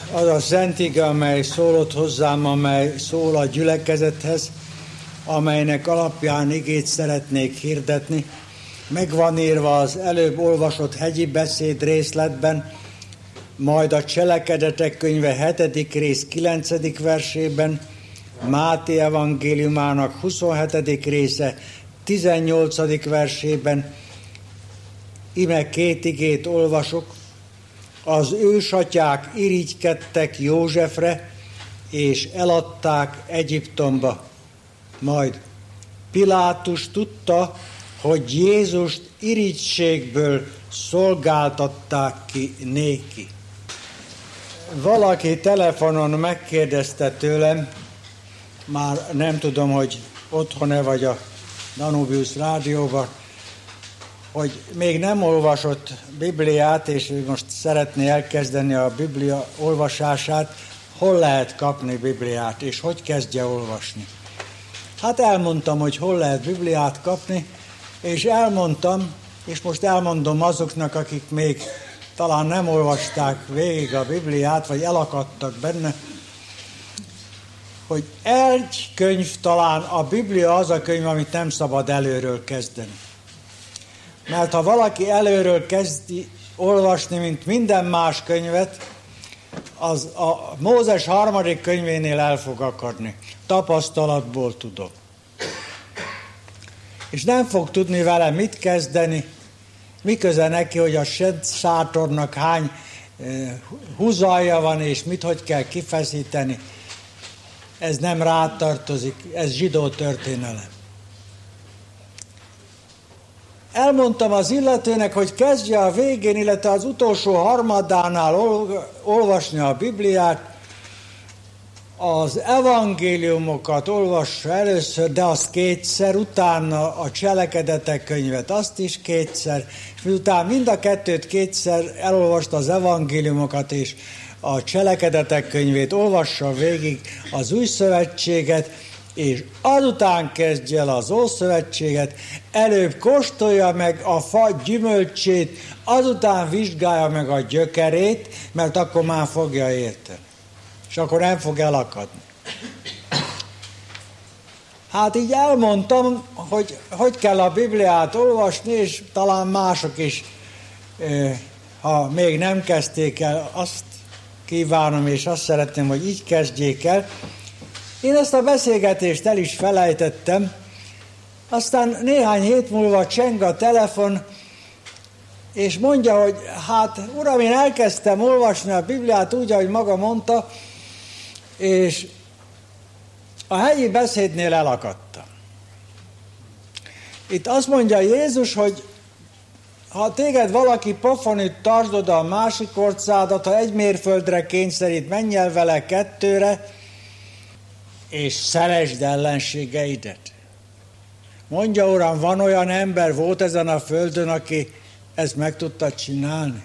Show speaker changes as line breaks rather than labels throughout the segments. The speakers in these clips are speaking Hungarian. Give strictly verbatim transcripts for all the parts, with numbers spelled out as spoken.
az a szent ige, amely szólott hozzám, amely szól a gyülekezethez, amelynek alapján igét szeretnék hirdetni. Meg van írva az előbb olvasott hegyi beszéd részletben, majd a Cselekedetek könyve hetedik rész kilencedik versében, Máté evangéliumának huszonhetedik része tizennyolcadik versében, ime két igét olvasok. Az ősatyák irigykedtek Józsefre, és eladták Egyiptomba. Majd Pilátus tudta, hogy Jézust irigységből szolgáltatták ki néki. Valaki telefonon megkérdezte tőlem, már nem tudom, hogy otthon-e vagy a Danubius rádióban, hogy még nem olvasott Bibliát, és ő most szeretné elkezdeni a Biblia olvasását, hol lehet kapni Bibliát, és hogy kezdje olvasni. Hát elmondtam, hogy hol lehet Bibliát kapni, és elmondtam, és most elmondom azoknak, akik még talán nem olvasták végig a Bibliát, vagy elakadtak benne, hogy egy könyv, talán a Biblia az a könyv, amit nem szabad előről kezdeni. Mert ha valaki előről kezdi olvasni, mint minden más könyvet, az a Mózes harmadik könyvénél el fog akadni. Tapasztalatból tudom. És nem fog tudni vele mit kezdeni, miköze neki, hogy a Szent Sátornak hány eh, húzalja van, és mit hogy kell kifeszíteni. Ez nem rátartozik, ez zsidó történelem. Elmondtam az illetőnek, hogy kezdje a végén, illetve az utolsó harmadánál olvasni a Bibliát, az evangéliumokat olvassa először, de azt kétszer, utána a Cselekedetek könyvet, azt is kétszer, és miután mind a kettőt kétszer elolvasta az evangéliumokat és a Cselekedetek könyvét, olvassa végig az új szövetséget, és azután kezdje el az Ószövetséget, előbb kóstolja meg a fa gyümölcsét, azután vizsgálja meg a gyökerét, mert akkor már fogja érteni. És akkor nem fog elakadni. Hát így elmondtam, hogy hogy kell a Bibliát olvasni, és talán mások is, ha még nem kezdték el, azt kívánom, és azt szeretném, hogy így kezdjék el. Én ezt a beszélgetést el is felejtettem, aztán néhány hét múlva cseng a telefon, és mondja, hogy hát uram, én elkezdtem olvasni a Bibliát úgy, ahogy maga mondta, és a hegyi beszédnél elakadtam. Itt azt mondja Jézus, hogy ha téged valaki pofonüt, tartsd oda a másik orcádat, ha egy mérföldre kényszerít, menj el vele kettőre, és szeresd ellenségeidet. Mondja, uram, van olyan ember, volt ezen a földön, aki ezt meg tudta csinálni?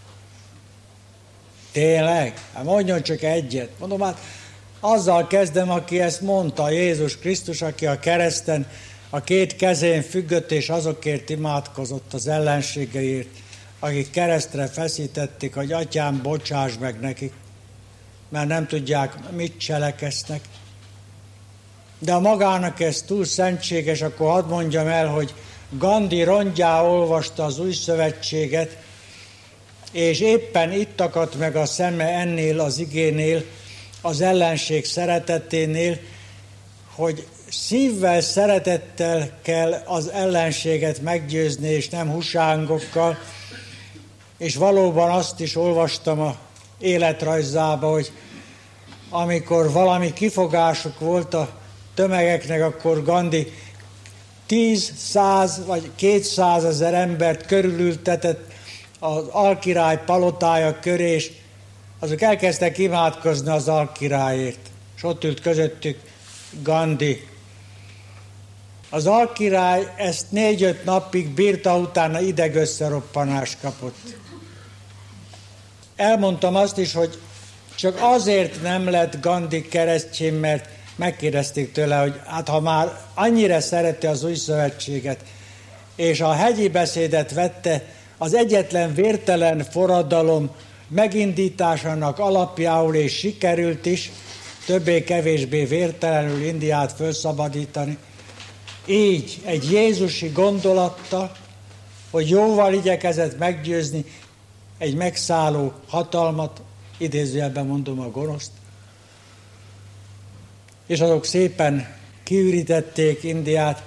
Tényleg? Hát mondjon csak egyet. Mondom, hát azzal kezdem, aki ezt mondta, Jézus Krisztus, aki a kereszten a két kezén függött, és azokért imádkozott az ellenségeért, akik keresztre feszítették, hogy atyám, bocsáss meg nekik, mert nem tudják, mit cselekeznek. De ha magának ez túl szentséges, akkor hadd mondjam el, hogy Gandhi rongyá olvasta az új szövetséget, és éppen itt akadt meg a szeme ennél az igénél, az ellenség szereteténél, hogy szívvel, szeretettel kell az ellenséget meggyőzni, és nem husángokkal, és valóban azt is olvastam a életrajzába, hogy amikor valami kifogásuk volt a tömegeknek, akkor Gandhi tíz, száz vagy kétszázezer embert körülültetett az alkirály palotája köré, és azok elkezdtek imádkozni az alkirályért. És ott ült közöttük Gandhi. Az alkirály ezt négy-öt napig bírta, utána idegösszeroppanást kapott. Elmondtam azt is, hogy csak azért nem lett Gandhi keresztjén, mert megkérdezték tőle, hogy hát ha már annyira szerette az új szövetséget, és a hegyi beszédet vette, az egyetlen vértelen forradalom megindításának alapjául, és sikerült is többé-kevésbé vértelenül Indiát felszabadítani. Így egy jézusi gondolattal, hogy jóval igyekezett meggyőzni egy megszálló hatalmat, idézőjelben mondom a gonoszt, és azok szépen kiürítették Indiát.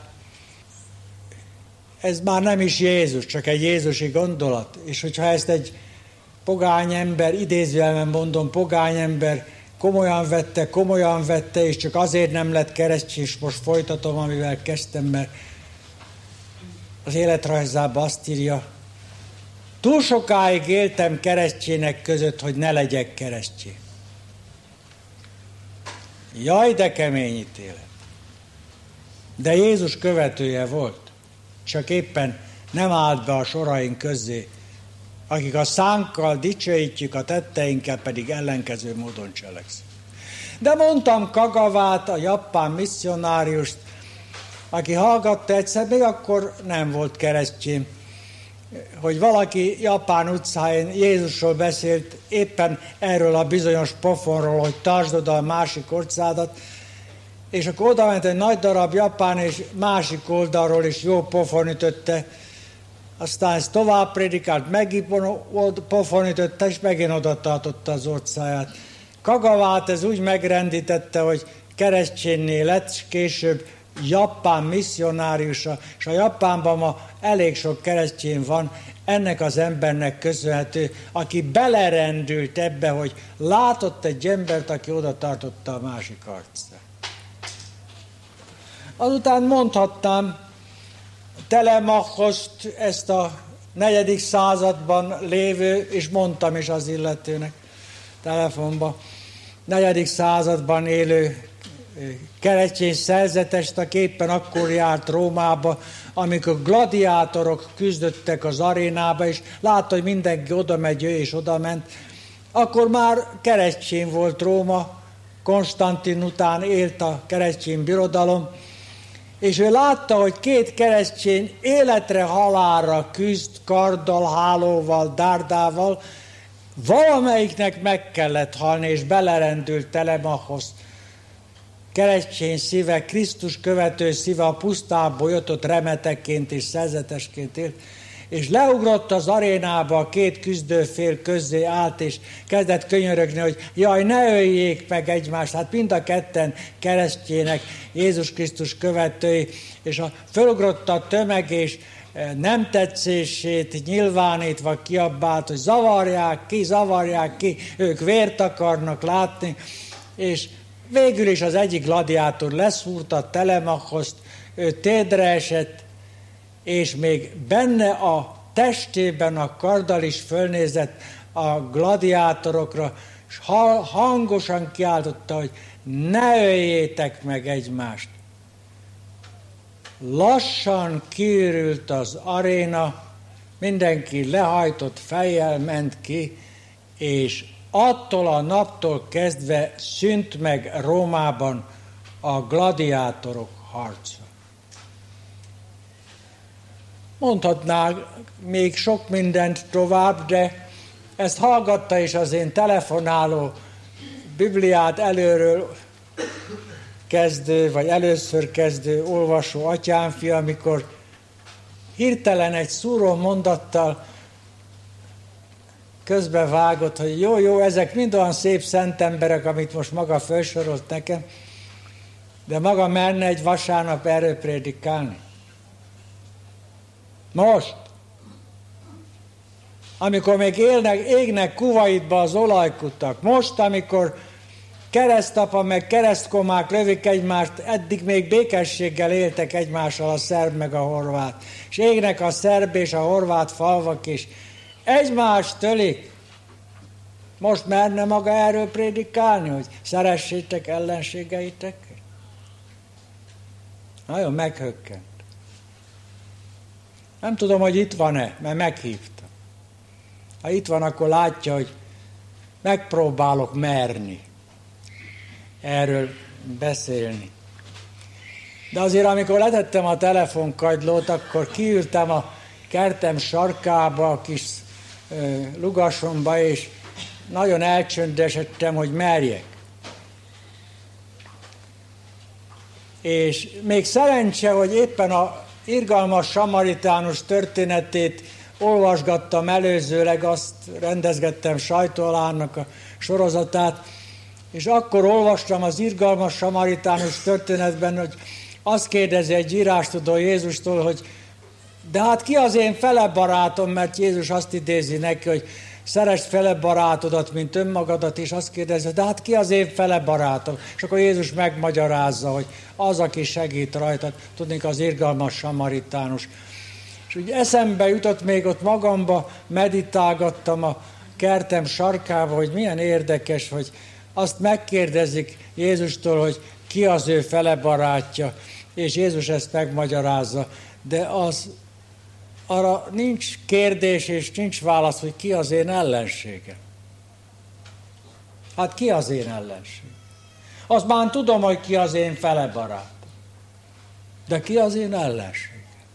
Ez már nem is Jézus, csak egy jézusi gondolat. És hogyha ezt egy pogány ember, idézőjelben mondom, pogány ember komolyan vette, komolyan vette, és csak azért nem lett keresztény, és most folytatom, amivel kezdtem, mert az életrajzában azt írja, túl sokáig éltem keresztjének között, hogy ne legyek keresztény. Jaj, de kemény ítélet. De Jézus követője volt, csak éppen nem állt be a soraink közé, akik a szánkkal dicsőítjük, a tetteinkkel pedig ellenkező módon cselekszünk. De mondtam Kagawát, a japán misszionáriust, aki hallgatta egyszer, még akkor nem volt keresztény, hogy valaki Japán utcáin Jézusról beszélt, éppen erről a bizonyos pofonról, hogy tartsd oda a másik orcádat, és akkor oda ment egy nagy darab japán, és másik oldalról is jó pofonütötte, aztán ezt tovább prédikált, megint pofonütötte, és megint oda tartotta az orcáját. Kagawát ez úgy megrendítette, hogy keresztényné lett, és később japán misszionáriusa, és a Japánban ma elég sok keresztény van, ennek az embernek köszönhető, aki belerendült ebbe, hogy látott egy embert, aki oda tartotta a másik arcát. Azután mondhatnám Telemachoszt, ezt a negyedik században lévő, és mondtam is az illetőnek telefonba, negyedik században élő keresztény szerzetest, aki éppen akkor járt Rómába, amikor gladiátorok küzdöttek az arénába, és látta, hogy mindenki oda megy, ő is oda ment. Akkor már keresztény volt Róma, Konstantin után élt a keresztény birodalom, és ő látta, hogy két keresztény életre halálra küzd, karddal, hálóval, dárdával, valamelyiknek meg kellett halni, és belerendült Telemachos. Keresztény szíve, Krisztus követő szíve a pusztából jött, ott remetekként és szerzetesként élt, és leugrott az arénába, a két küzdőfél közé állt, és kezdett könyörögni, hogy jaj, ne öljék meg egymást, hát mind a ketten keresztjének, Jézus Krisztus követői, és a fölugrott a tömeg, és nem tetszését nyilvánítva kiabált, hogy zavarják ki, zavarják ki, ők vért akarnak látni, és végül is az egyik gladiátor leszúrta Telemachoszt, ő térdre esett, és még benne a testében a karddal is fölnézett a gladiátorokra, és hangosan kiáltotta, hogy ne öljétek meg egymást. Lassan kiürült az aréna, mindenki lehajtott fejjel ment ki, és attól a naptól kezdve szűnt meg Rómában a gladiátorok harca. Mondhatnák még sok mindent tovább, de ezt hallgatta is az én telefonáló Bibliát előről kezdő, vagy először kezdő olvasó atyámfia, amikor hirtelen egy szúró mondattal közbevágott, hogy jó, jó, ezek mind olyan szép szent emberek, amit most maga felsorolt nekem, de maga merne egy vasárnap erről prédikálni. Most, amikor még élnek, égnek Kuwaitba az olajkutak, most, amikor keresztapa meg keresztkomák lövik egymást, eddig még békességgel éltek egymással a szerb meg a horvát, és égnek a szerb és a horvát falvak is, egymást tölik. Most merne maga erről prédikálni, hogy szeressétek ellenségeiteket? Nagyon meghökkent. Nem tudom, hogy itt van-e, mert meghívta. Ha itt van, akkor látja, hogy megpróbálok merni erről beszélni. De azért, amikor letettem a telefonkagylót, akkor kiültem a kertem sarkába, a kis uh, lugasomba, és nagyon elcsöndesedtem, hogy merjek. És még szerencse, hogy éppen a irgalmas samaritánus történetét olvasgattam előzőleg, azt rendezgettem sajtóalának a sorozatát, és akkor olvastam az irgalmas samaritánus történetben, hogy azt kérdezi egy írástudó Jézustól, hogy de hát ki az én fele barátom, mert Jézus azt idézi neki, hogy szeresd fele barátodat, mint önmagadat, és azt kérdezi, de hát ki az én fele barátom? És akkor Jézus megmagyarázza, hogy az, aki segít rajtad, tudnék az irgalmas samaritánus. És úgy eszembe jutott, még ott magamba meditálgattam a kertem sarkába, hogy milyen érdekes, hogy azt megkérdezik Jézustól, hogy ki az ő fele barátja, és Jézus ezt megmagyarázza, de az arra nincs kérdés és nincs válasz, hogy ki az én ellenségem. Hát ki az én ellenség? Azt már tudom, hogy ki az én fele barátom. De ki az én ellenség?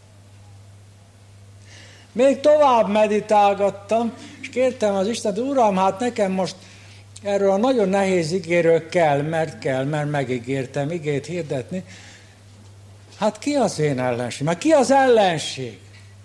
Még tovább meditálgattam, és kértem az Istent, Uram, hát nekem most erről a nagyon nehéz igéről kell, mert kell, mert megígértem igét hirdetni. Hát ki az én ellenség? Mert ki az ellenség?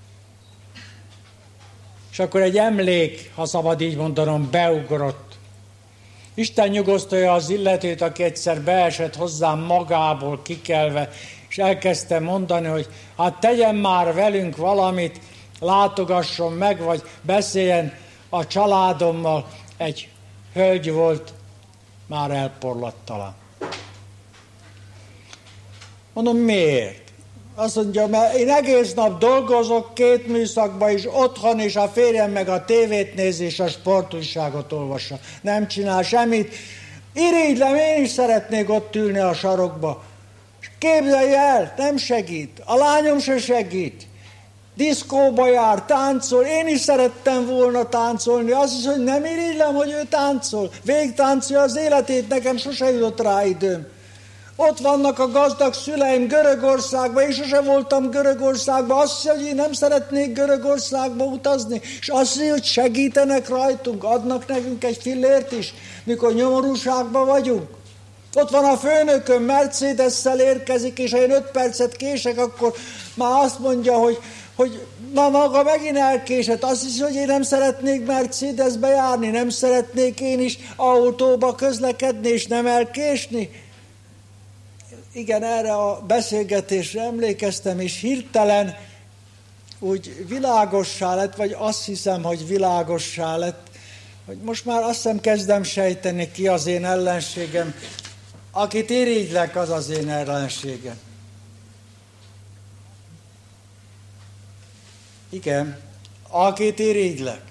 És akkor egy emlék, ha szabad így mondanom, beugrott. Isten nyugosztalja az illetőt, aki egyszer beesett hozzám magából kikelve, és elkezdte mondani, hogy hát tegyen már velünk valamit, látogasson meg, vagy beszéljen a családommal. Egy hölgy volt, már elporlatt talán. Mondom, miért? Azt mondja, mert én egész nap dolgozok két műszakban is, otthon is, a férjem meg a tévét nézi, és a sportújságot olvassa. Nem csinál semmit. Irigylem, én is szeretnék ott ülni a sarokba. És képzelj el, nem segít. A lányom se segít. Diszkóba jár, táncol, én is szerettem volna táncolni, azt is, hogy nem irigylem, hogy ő táncol. Végtáncolja az életét, nekem sose jutott rá időm. Ott vannak a gazdag szüleim Görögországban, én sose voltam Görögországban, azt hiszi, hogy én nem szeretnék Görögországba utazni, és azt hiszi, hogy segítenek rajtunk, adnak nekünk egy fillért is, mikor nyomorúságban vagyunk. Ott van a főnököm, Mercedes-szel érkezik, és ha én öt percet kések, akkor már azt mondja, hogy, hogy ma maga megint elkésett. Azt hiszi, hogy én nem szeretnék Mercedesbe járni, nem szeretnék én is autóba közlekedni, és nem elkésni. Igen, erre a beszélgetésre emlékeztem, és hirtelen úgy világossá lett, vagy azt hiszem, hogy világossá lett, hogy most már azt hiszem kezdem sejteni, ki az én ellenségem. Akit irigylek, az az én ellenségem. Igen, akit irigylek.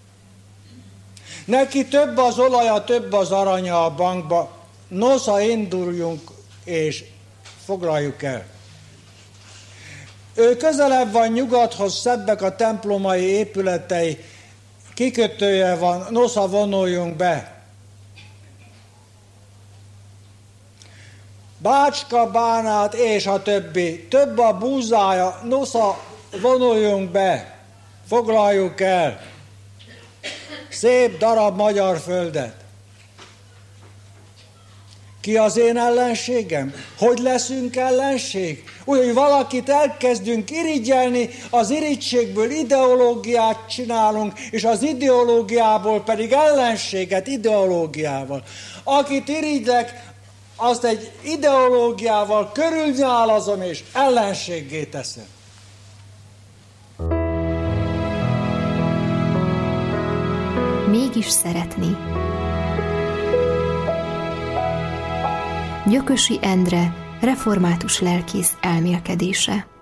Neki több az olaja, több az aranya a bankba. Nosza, induljunk és foglaljuk el. Ő közelebb van nyugathoz, szebbek a templomai épületei, kikötője van, nosza, vonuljunk be. Bácska, Bánát és a többi, több a búzája, nosza, vonuljunk be, foglaljuk el. Szép darab magyar földet. Ki az én ellenségem? Hogy leszünk ellenség? Úgy, hogy valakit elkezdünk irigyelni, az irigységből ideológiát csinálunk, és az ideológiából pedig ellenséget ideológiával. Akit irigylek, azt egy ideológiával körülnyálazom, és ellenséggé teszem.
Mégis szeretni. Gyökösi Endre, református lelkész elmélkedése.